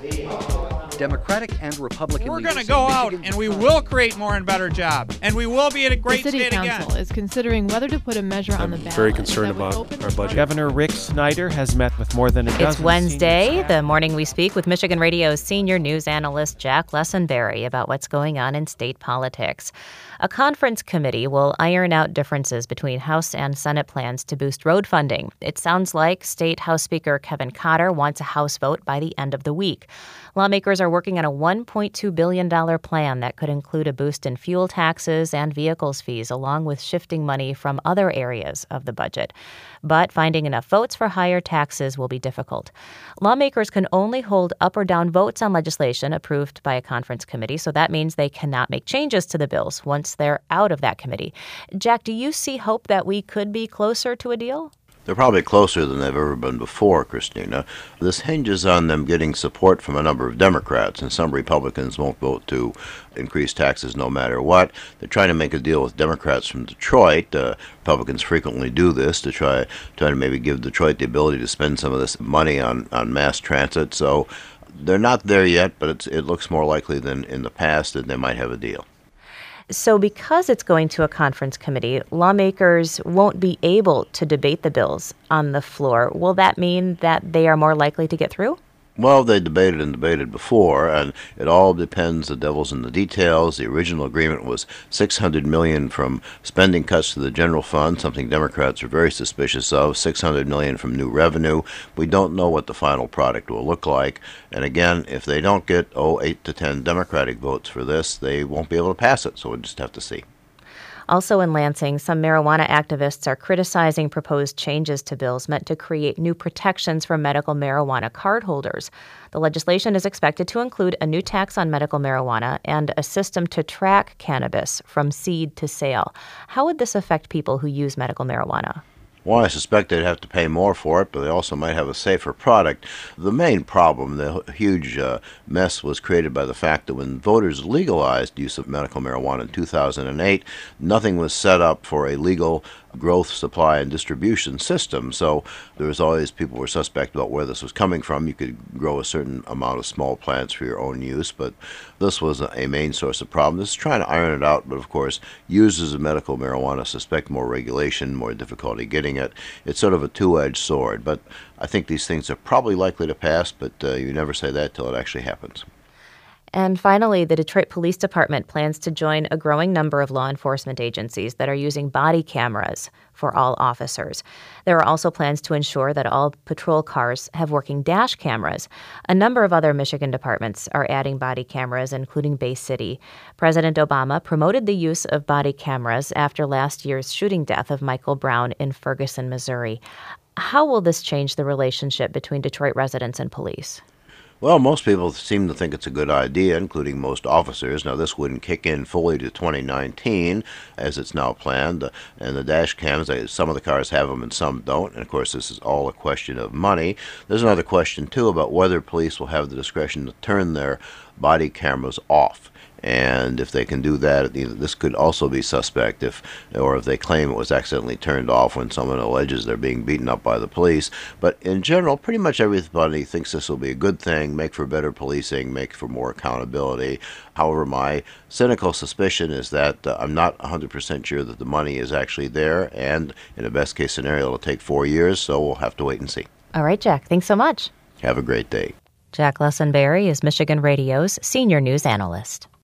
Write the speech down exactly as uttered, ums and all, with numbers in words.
Democratic and Republican We're leaders going to go say out Michigan's and we economy- will create more and better jobs. And we will be at a great The City state Council again. is considering whether to put a measure on I'm the ballot. very concerned that would about open our the budget. Governor Rick Snyder has met with more than a dozen It's Wednesday, senior the morning we speak with Michigan Radio's senior news analyst Jack Lessenberry about what's going on in state politics. A conference committee will iron out differences between House and Senate plans to boost road funding. It sounds like State House Speaker Kevin Cotter wants a House vote by the end of the week. Lawmakers are working on a one point two billion dollars plan that could include a boost in fuel taxes and vehicles fees, along with shifting money from other areas of the budget. But finding enough votes for higher taxes will be difficult. Lawmakers can only hold up or down votes on legislation approved by a conference committee, so that means they cannot make changes to the bills once they're out of that committee. Jack, do you see hope that we could be closer to a deal? They're probably closer than they've ever been before, Christina. This hinges on them getting support from a number of Democrats, and some Republicans won't vote to increase taxes no matter what. They're trying to make a deal with Democrats from Detroit. Uh, Republicans frequently do this to try, try to maybe give Detroit the ability to spend some of this money on, on mass transit. So they're not there yet, but it's, it looks more likely than in the past that they might have a deal. So because it's going to a conference committee, lawmakers won't be able to debate the bills on the floor. Will that mean that they are more likely to get through? Well, they debated and debated before, and it all depends. The devil's in the details. The original agreement was six hundred million dollars from spending cuts to the general fund, something Democrats are very suspicious of, six hundred million dollars from new revenue. We don't know what the final product will look like. And again, if they don't get, oh, eight to ten Democratic votes for this, they won't be able to pass it, so we'll just have to see. Also in Lansing, some marijuana activists are criticizing proposed changes to bills meant to create new protections for medical marijuana cardholders. The legislation is expected to include a new tax on medical marijuana and a system to track cannabis from seed to sale. How would this affect people who use medical marijuana? Well, I suspect they'd have to pay more for it, but they also might have a safer product. The main problem, the huge uh, mess, was created by the fact that when voters legalized use of medical marijuana in two thousand eight, nothing was set up for a legal growth, supply, and distribution system. So there was always, people were suspect about where this was coming from. You could grow a certain amount of small plants for your own use, but this was a, a main source of problem. This is trying to iron it out, but of course, users of medical marijuana suspect more regulation, more difficulty getting it. It's sort of a two-edged sword, but I think these things are probably likely to pass, but uh, you never say that till it actually happens. And finally, the Detroit Police Department plans to join a growing number of law enforcement agencies that are using body cameras for all officers. There are also plans to ensure that all patrol cars have working dash cameras. A number of other Michigan departments are adding body cameras, including Bay City. President Obama promoted the use of body cameras after last year's shooting death of Michael Brown in Ferguson, Missouri. How will this change the relationship between Detroit residents and police? Well, most people seem to think it's a good idea, including most officers. Now, this wouldn't kick in fully to twenty nineteen, as it's now planned. And the dash cams, some of the cars have them and some don't. And, of course, this is all a question of money. There's another question, too, about whether police will have the discretion to turn their body cameras off. And if they can do that, this could also be suspect if, or if they claim it was accidentally turned off when someone alleges they're being beaten up by the police. But in general, pretty much everybody thinks this will be a good thing, make for better policing, make for more accountability. However, my cynical suspicion is that uh, I'm not one hundred percent sure that the money is actually there, and in a best case scenario, it'll take four years, so we'll have to wait and see. All right, Jack. Thanks so much. Have a great day. Jack Lessenberry is Michigan Radio's senior news analyst.